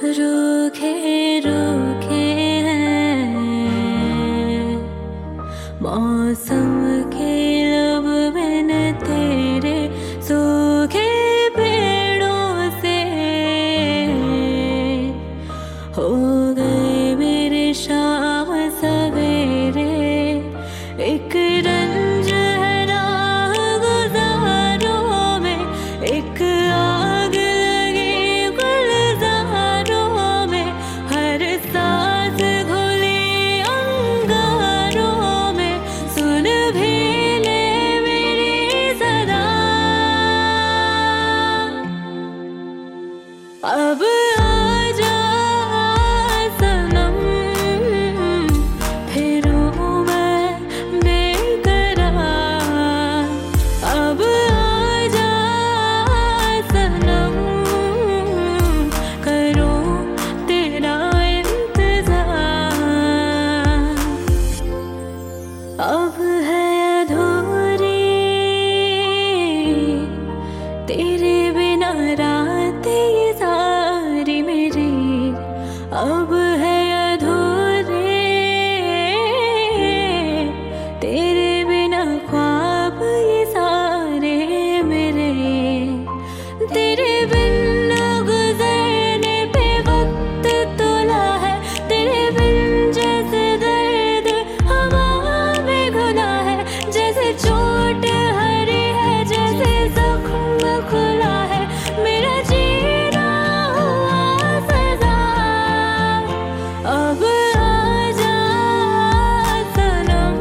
रूखे रूखे हैं मौसम के लब मैंने तेरे सूखे पेड़ों से हो गए मेरे शाम सवेरे एक रंज है राह गुजारों में एक आग लगी गुलजारों में हर सांस घुली अंगारों में सुन भी ले मेरी सदा अब आजा सनम फिरूं मैं बेकरार अब आजा सनम करूं तेरा इंतजार अब है अधूरी तेरे बिना रात ये सारी मेरी अब है अधूरे तेरे बिना ख्वाब ये सारे मेरे तेरे बिन गुजरने पे वक्त तोला है तेरे बिन जैसे दर्द हवा में घुला है जैसे चोट हरी है जैसे जख्म खुला है मेरा जीना हुआ सजा अब आजा सनम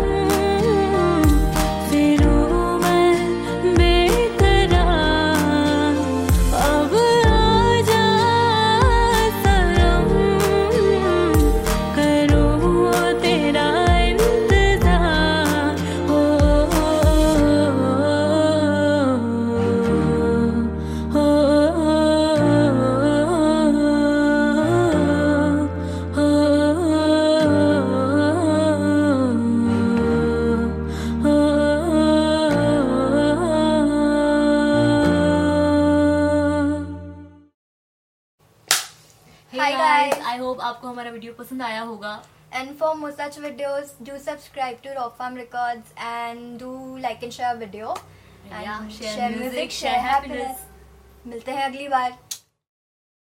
फिरूं मैं बेकरार अब आजा सनम करूं तेरा इंतजार हो Hi guys. आई होप आपको हमारा वीडियो पसंद आया होगा. And for more such videos, do subscribe to Rock Farm Records and do like and share video. Yeah, And share music, share happiness. मिलते हैं अगली बार.